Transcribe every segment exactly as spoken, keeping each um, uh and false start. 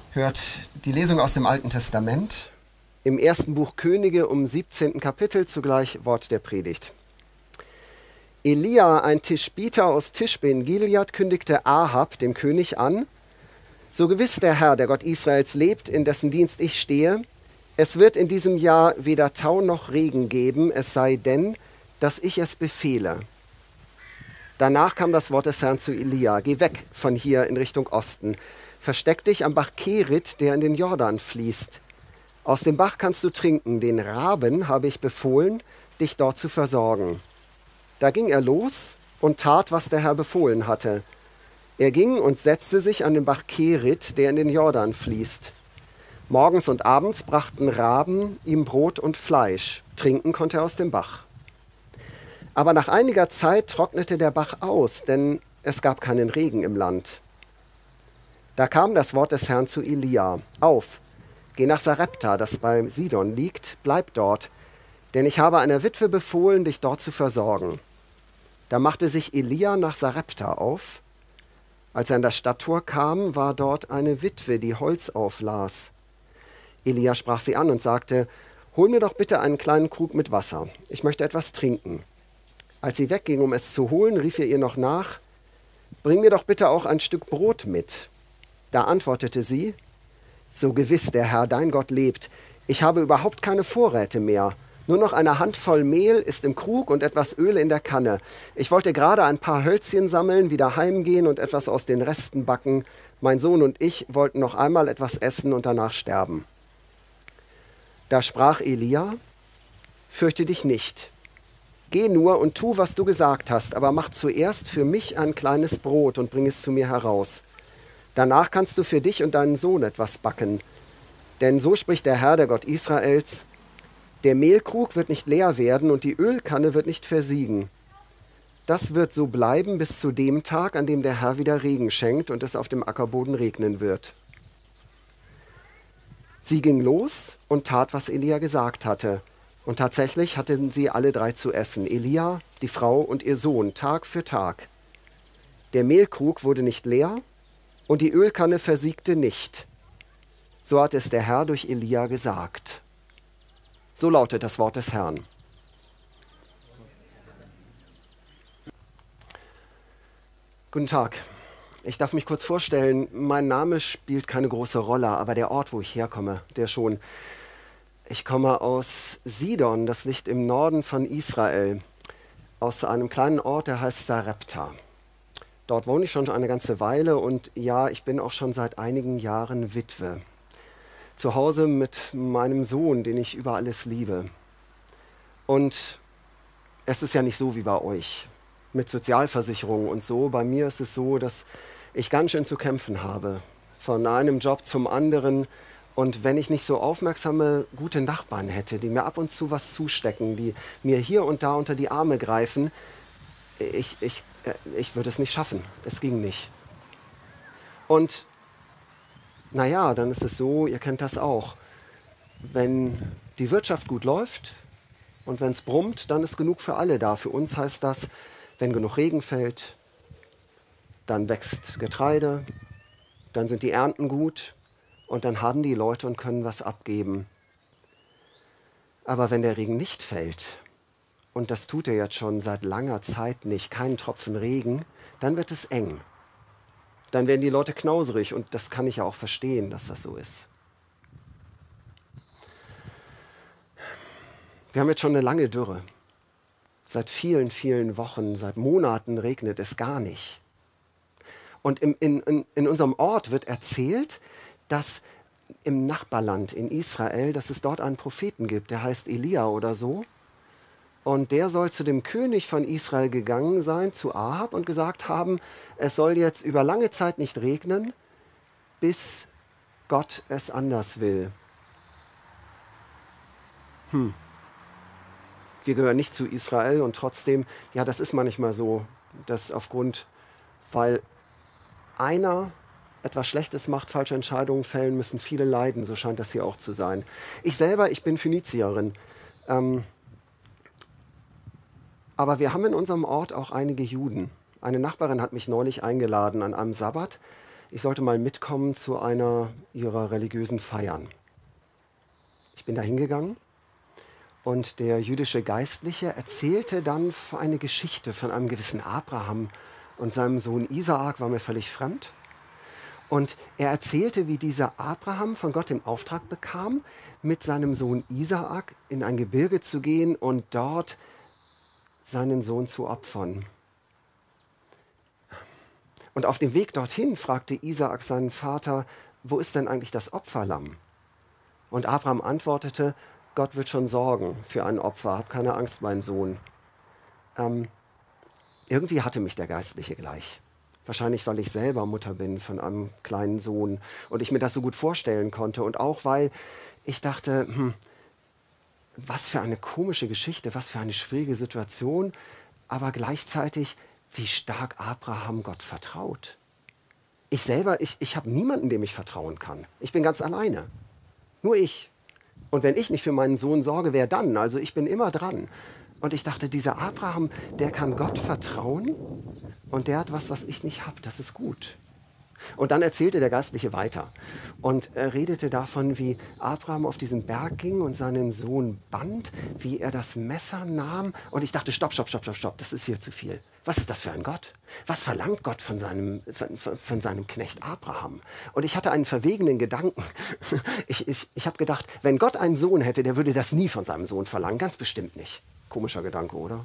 Hört die Lesung aus dem Alten Testament im ersten Buch Könige im siebzehnten Kapitel, zugleich Wort der Predigt. Elia, ein Tischbiter aus Tischbe in Gilead, kündigte Ahab, dem König, an: So gewiss der Herr, der Gott Israels, lebt, in dessen Dienst ich stehe, es wird in diesem Jahr weder Tau noch Regen geben, es sei denn, dass ich es befehle. Danach kam das Wort des Herrn zu Elia: Geh weg von hier in Richtung Osten. Versteck dich am Bach Kerit, der in den Jordan fließt. Aus dem Bach kannst du trinken. Den Raben habe ich befohlen, dich dort zu versorgen. Da ging er los und tat, was der Herr befohlen hatte. Er ging und setzte sich an den Bach Kerit, der in den Jordan fließt. Morgens und abends brachten Raben ihm Brot und Fleisch. Trinken konnte er aus dem Bach. Aber nach einiger Zeit trocknete der Bach aus, denn es gab keinen Regen im Land. Da kam das Wort des Herrn zu Elia: Auf, geh nach Sarepta, das bei Sidon liegt, bleib dort, denn ich habe einer Witwe befohlen, dich dort zu versorgen. Da machte sich Elia nach Sarepta auf. Als er an das Stadttor kam, war dort eine Witwe, die Holz auflas. Elia sprach sie an und sagte: Hol mir doch bitte einen kleinen Krug mit Wasser, ich möchte etwas trinken. Als sie wegging, um es zu holen, rief er ihr noch nach: Bring mir doch bitte auch ein Stück Brot mit. Da antwortete sie: So gewiss der Herr, dein Gott, lebt, ich habe überhaupt keine Vorräte mehr. Nur noch eine Handvoll Mehl ist im Krug und etwas Öl in der Kanne. Ich wollte gerade ein paar Hölzchen sammeln, wieder heimgehen und etwas aus den Resten backen. Mein Sohn und ich wollten noch einmal etwas essen und danach sterben. Da sprach Elia: Fürchte dich nicht. Geh nur und tu, was du gesagt hast, aber mach zuerst für mich ein kleines Brot und bring es zu mir heraus. Danach kannst du für dich und deinen Sohn etwas backen. Denn so spricht der Herr, der Gott Israels: Der Mehlkrug wird nicht leer werden und die Ölkanne wird nicht versiegen. Das wird so bleiben bis zu dem Tag, an dem der Herr wieder Regen schenkt und es auf dem Ackerboden regnen wird. Sie ging los und tat, was Elia gesagt hatte. Und tatsächlich hatten sie alle drei zu essen: Elia, die Frau und ihr Sohn, Tag für Tag. Der Mehlkrug wurde nicht leer und die Ölkanne versiegte nicht. So hat es der Herr durch Elia gesagt. So lautet das Wort des Herrn. Guten Tag. Ich darf mich kurz vorstellen. Mein Name spielt keine große Rolle, aber der Ort, wo ich herkomme, der schon. Ich komme aus Sidon, das liegt im Norden von Israel, aus einem kleinen Ort, der heißt Sarepta. Dort wohne ich schon eine ganze Weile und ja, ich bin auch schon seit einigen Jahren Witwe. Zu Hause mit meinem Sohn, den ich über alles liebe. Und es ist ja nicht so wie bei euch, mit Sozialversicherung und so. Bei mir ist es so, dass ich ganz schön zu kämpfen habe, von einem Job zum anderen. Und wenn ich nicht so aufmerksame, gute Nachbarn hätte, die mir ab und zu was zustecken, die mir hier und da unter die Arme greifen, ich, ich, ich würde es nicht schaffen. Es ging nicht. Und naja, dann ist es so, ihr kennt das auch. Wenn die Wirtschaft gut läuft und wenn es brummt, dann ist genug für alle da. Für uns heißt das, wenn genug Regen fällt, dann wächst Getreide, dann sind die Ernten gut. Und dann haben die Leute und können was abgeben. Aber wenn der Regen nicht fällt, und das tut er jetzt schon seit langer Zeit nicht, keinen Tropfen Regen, dann wird es eng. Dann werden die Leute knauserig und das kann ich ja auch verstehen, dass das so ist. Wir haben jetzt schon eine lange Dürre. Seit vielen, vielen Wochen, seit Monaten regnet es gar nicht. Und in, in, in unserem Ort wird erzählt, dass im Nachbarland in Israel, dass es dort einen Propheten gibt, der heißt Elia oder so. Und der soll zu dem König von Israel gegangen sein, zu Ahab, und gesagt haben, es soll jetzt über lange Zeit nicht regnen, bis Gott es anders will. Hm. Wir gehören nicht zu Israel und trotzdem, ja, das ist manchmal so, dass aufgrund, weil einer etwas Schlechtes macht, falsche Entscheidungen fällen, müssen viele leiden. So scheint das hier auch zu sein. Ich selber, ich bin Phönizierin. Ähm, aber wir haben in unserem Ort auch einige Juden. Eine Nachbarin hat mich neulich eingeladen an einem Sabbat ich sollte mal mitkommen zu einer ihrer religiösen Feiern. Ich bin da hingegangen und der jüdische Geistliche erzählte dann eine Geschichte von einem gewissen Abraham und seinem Sohn Isaak, war mir völlig fremd. Und er erzählte, wie dieser Abraham von Gott den Auftrag bekam, mit seinem Sohn Isaak in ein Gebirge zu gehen und dort seinen Sohn zu opfern. Und auf dem Weg dorthin fragte Isaak seinen Vater, wo ist denn eigentlich das Opferlamm? Und Abraham antwortete, Gott wird schon sorgen für ein Opfer, hab keine Angst, mein Sohn. Ähm, irgendwie hatte mich der Geistliche gleich. Wahrscheinlich, weil ich selber Mutter bin von einem kleinen Sohn und ich mir das so gut vorstellen konnte. Und auch, weil ich dachte, hm, was für eine komische Geschichte, was für eine schwierige Situation, aber gleichzeitig, wie stark Abraham Gott vertraut. Ich selber, ich, ich habe niemanden, dem ich vertrauen kann. Ich bin ganz alleine. Nur ich. Und wenn ich nicht für meinen Sohn sorge, wer dann? Also ich bin immer dran. Und ich dachte, dieser Abraham, der kann Gott vertrauen und der hat was, was ich nicht habe. Das ist gut. Und dann erzählte der Geistliche weiter und er redete davon, wie Abraham auf diesen Berg ging und seinen Sohn band, wie er das Messer nahm. Und ich dachte, stopp, stopp, stopp, stopp, stopp, das ist hier zu viel. Was ist das für ein Gott? Was verlangt Gott von seinem, von, von seinem Knecht Abraham? Und ich hatte einen verwegenen Gedanken. Ich, ich, ich habe gedacht, wenn Gott einen Sohn hätte, der würde das nie von seinem Sohn verlangen. Ganz bestimmt nicht. Komischer Gedanke, oder?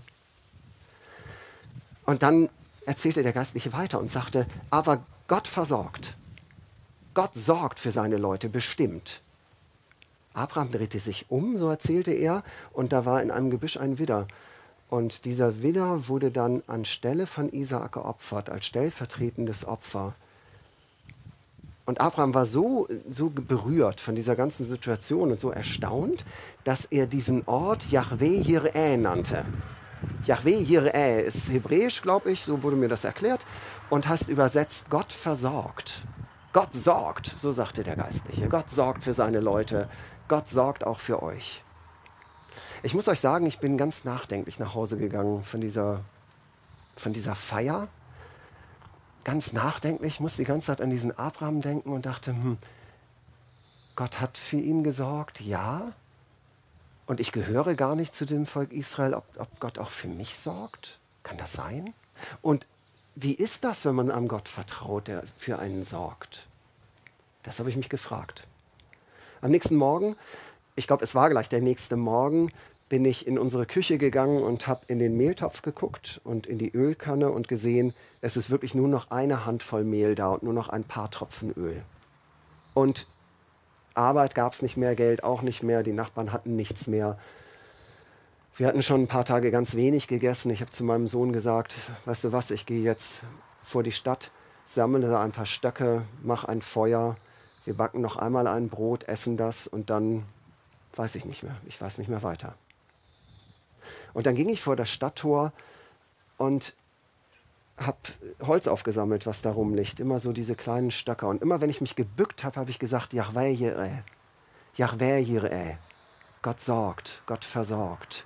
Und dann erzählte der Geistliche weiter und sagte, aber Gott versorgt. Gott sorgt für seine Leute, bestimmt. Abraham drehte sich um, so erzählte er, und da war in einem Gebüsch ein Widder. Und dieser Widder wurde dann anstelle von Isaak geopfert, als stellvertretendes Opfer. Und Abraham war so, so berührt von dieser ganzen Situation und so erstaunt, dass er diesen Ort Yahweh Jireh nannte. Yahweh Jireh ist hebräisch, glaube ich, so wurde mir das erklärt, und heißt übersetzt Gott versorgt. Gott sorgt, so sagte der Geistliche. Gott sorgt für seine Leute. Gott sorgt auch für euch. Ich muss euch sagen, ich bin ganz nachdenklich nach Hause gegangen von dieser, von dieser Feier. Ganz nachdenklich, musste die ganze Zeit an diesen Abraham denken und dachte, hm, Gott hat für ihn gesorgt, ja. Und ich gehöre gar nicht zu dem Volk Israel, ob, ob Gott auch für mich sorgt? Kann das sein? Und wie ist das, wenn man einem Gott vertraut, der für einen sorgt? Das habe ich mich gefragt. Am nächsten Morgen, ich glaube, es war gleich der nächste Morgen, bin ich in unsere Küche gegangen und habe in den Mehltopf geguckt und in die Ölkanne und gesehen, es ist wirklich nur noch eine Handvoll Mehl da und nur noch ein paar Tropfen Öl. Und Arbeit gab es nicht mehr, Geld auch nicht mehr, die Nachbarn hatten nichts mehr. Wir hatten schon ein paar Tage ganz wenig gegessen. Ich habe zu meinem Sohn gesagt, weißt du was, ich gehe jetzt vor die Stadt, sammle da ein paar Stöcke, mache ein Feuer, wir backen noch einmal ein Brot, essen das und dann weiß ich nicht mehr, ich weiß nicht mehr weiter. Und dann ging ich vor das Stadttor und habe Holz aufgesammelt, was da rumliegt, immer so diese kleinen Stöcker. Und immer wenn ich mich gebückt habe, habe ich gesagt, Yahweh Jireh, Yahweh Jireh, Gott sorgt, Gott versorgt.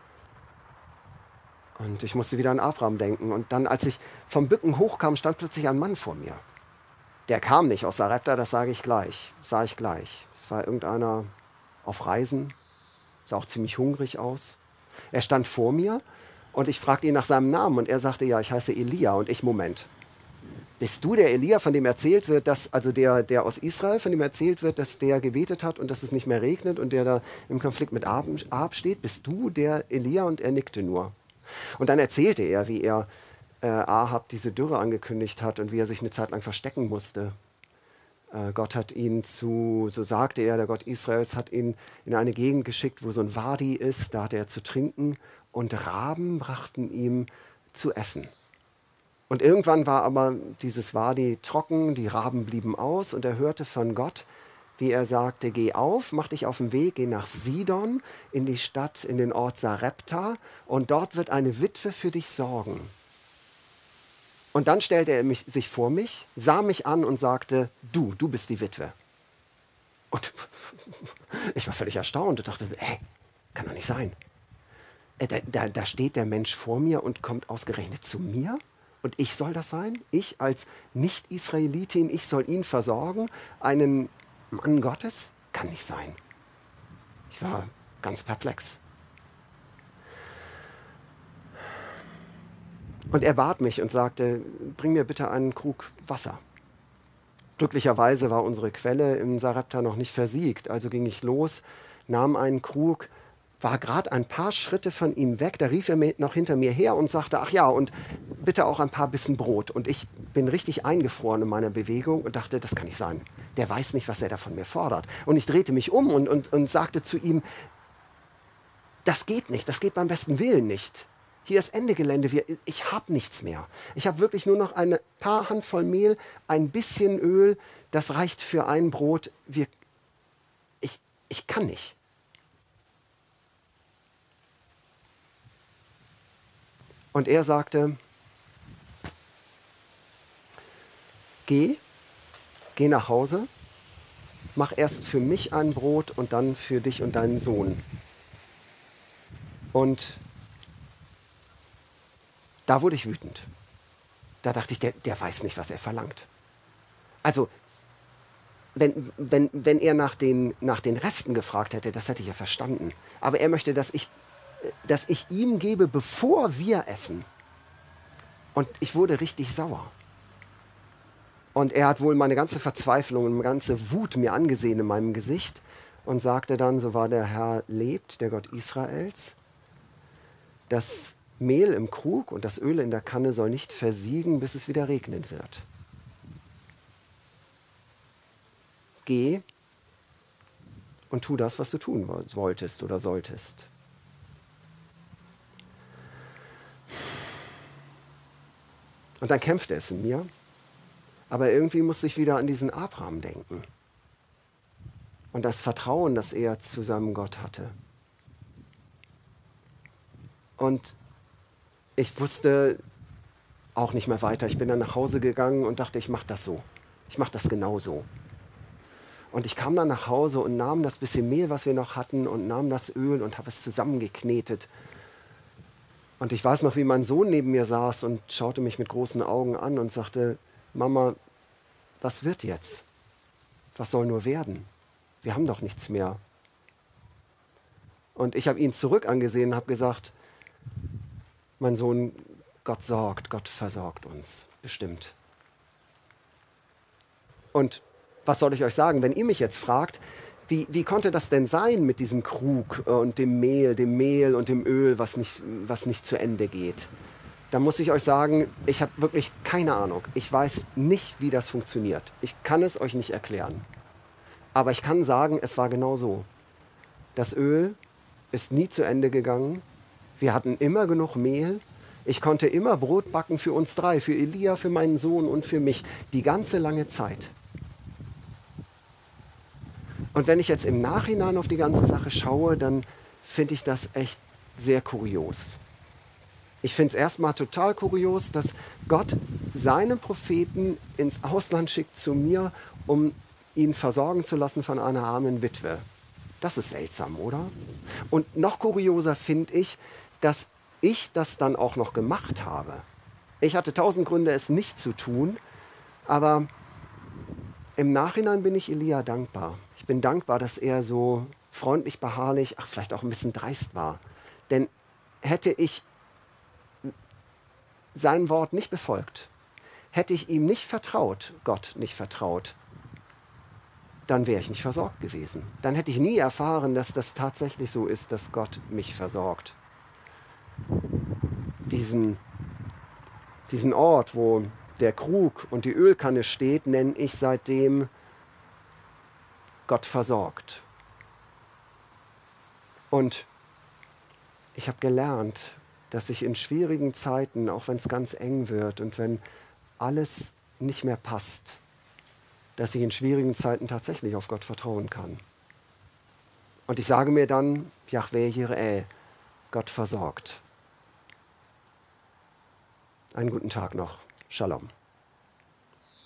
Und ich musste wieder an Abraham denken. Und dann, als ich vom Bücken hochkam, stand plötzlich ein Mann vor mir. Der kam nicht aus Sarepta, das sage ich gleich, sah ich gleich. Es war irgendeiner auf Reisen, sah auch ziemlich hungrig aus. Er stand vor mir und ich fragte ihn nach seinem Namen und er sagte, ja, ich heiße Elia. Und ich, Moment, bist du der Elia, von dem erzählt wird, dass, also der, der aus Israel, von dem erzählt wird, dass der gebetet hat und dass es nicht mehr regnet und der da im Konflikt mit Ahab steht? Bist du der Elia? Und er nickte nur. Und dann erzählte er, wie er äh, Ahab diese Dürre angekündigt hat und wie er sich eine Zeit lang verstecken musste. Äh, Gott hat ihn zu, so sagte er, der Gott Israels hat ihn in eine Gegend geschickt, wo so ein Wadi ist, da hatte er zu trinken und Raben brachten ihm zu essen. Und irgendwann war aber dieses Wadi trocken, die Raben blieben aus und er hörte von Gott, wie er sagte, geh auf, mach dich auf den Weg, geh nach Sidon, in die Stadt, in den Ort Sarepta und dort wird eine Witwe für dich sorgen. Und dann stellte er mich, sich vor mich, sah mich an und sagte, du, du bist die Witwe. Und ich war völlig erstaunt und dachte, hey, kann doch nicht sein. Da, da, da steht der Mensch vor mir und kommt ausgerechnet zu mir? Und ich soll das sein? Ich als Nicht-Israelitin, ich soll ihn versorgen? Einen Mann Gottes? Kann nicht sein. Ich war ganz perplex. Und er bat mich und sagte, bring mir bitte einen Krug Wasser. Glücklicherweise war unsere Quelle im Sarepta noch nicht versiegt, also ging ich los, nahm einen Krug, war gerade ein paar Schritte von ihm weg, da rief er mir noch hinter mir her und sagte, ach ja, und bitte auch ein paar Bissen Brot. Und ich bin richtig eingefroren in meiner Bewegung und dachte, das kann nicht sein. Der weiß nicht, was er da von mir fordert. Und ich drehte mich um und, und, und sagte zu ihm, das geht nicht, das geht beim besten Willen nicht. Hier ist Ende Gelände, wir, ich habe nichts mehr. Ich habe wirklich nur noch ein paar Handvoll Mehl, ein bisschen Öl, das reicht für ein Brot. Wir, ich, ich kann nicht. Und er sagte, geh, geh nach Hause, mach erst für mich ein Brot und dann für dich und deinen Sohn. Und da wurde ich wütend. Da dachte ich, der, der weiß nicht, was er verlangt. Also, wenn, wenn, wenn er nach den, nach den Resten gefragt hätte, das hätte ich ja verstanden. Aber er möchte, dass ich, dass ich ihm gebe, bevor wir essen. Und ich wurde richtig sauer. Und er hat wohl meine ganze Verzweiflung und meine ganze Wut mir angesehen in meinem Gesicht und sagte dann, so wahr der Herr lebt, der Gott Israels, das Mehl im Krug und das Öl in der Kanne soll nicht versiegen, bis es wieder regnen wird. Geh und tu das, was du tun wolltest oder solltest. Und dann kämpfte es in mir, aber irgendwie musste ich wieder an diesen Abraham denken und das Vertrauen, das er zu seinem Gott hatte. Und ich wusste auch nicht mehr weiter. Ich bin dann nach Hause gegangen und dachte, ich mache das so. Ich mache das genau so. Und ich kam dann nach Hause und nahm das bisschen Mehl, was wir noch hatten, und nahm das Öl und habe es zusammengeknetet. Und ich weiß noch, wie mein Sohn neben mir saß und schaute mich mit großen Augen an und sagte, Mama, was wird jetzt? Was soll nur werden? Wir haben doch nichts mehr. Und ich habe ihn zurück angesehen und habe gesagt, mein Sohn, Gott sorgt, Gott versorgt uns, bestimmt. Und was soll ich euch sagen, wenn ihr mich jetzt fragt, wie, wie konnte das denn sein mit diesem Krug und dem Mehl, dem Mehl und dem Öl, was nicht, was nicht zu Ende geht? Da muss ich euch sagen, ich habe wirklich keine Ahnung. Ich weiß nicht, wie das funktioniert. Ich kann es euch nicht erklären. Aber ich kann sagen, es war genau so. Das Öl ist nie zu Ende gegangen. Wir hatten immer genug Mehl. Ich konnte immer Brot backen für uns drei, für Elia, für meinen Sohn und für mich, die ganze lange Zeit. Und wenn ich jetzt im Nachhinein auf die ganze Sache schaue, dann finde ich das echt sehr kurios. Ich finde es erstmal total kurios, dass Gott seinen Propheten ins Ausland schickt zu mir, um ihn versorgen zu lassen von einer armen Witwe. Das ist seltsam, oder? Und noch kurioser finde ich, dass ich das dann auch noch gemacht habe. Ich hatte tausend Gründe, es nicht zu tun, aber im Nachhinein bin ich Elia dankbar. Ich bin dankbar, dass er so freundlich, beharrlich, ach, vielleicht auch ein bisschen dreist war. Denn hätte ich sein Wort nicht befolgt, hätte ich ihm nicht vertraut, Gott nicht vertraut, dann wäre ich nicht versorgt gewesen. Dann hätte ich nie erfahren, dass das tatsächlich so ist, dass Gott mich versorgt. Diesen, diesen Ort, wo der Krug und die Ölkanne steht, nenne ich seitdem Gott versorgt. Und ich habe gelernt, dass ich in schwierigen Zeiten, auch wenn es ganz eng wird und wenn alles nicht mehr passt, dass ich in schwierigen Zeiten tatsächlich auf Gott vertrauen kann. Und ich sage mir dann, Jahwe Jireh, Gott versorgt. Einen guten Tag noch. Shalom.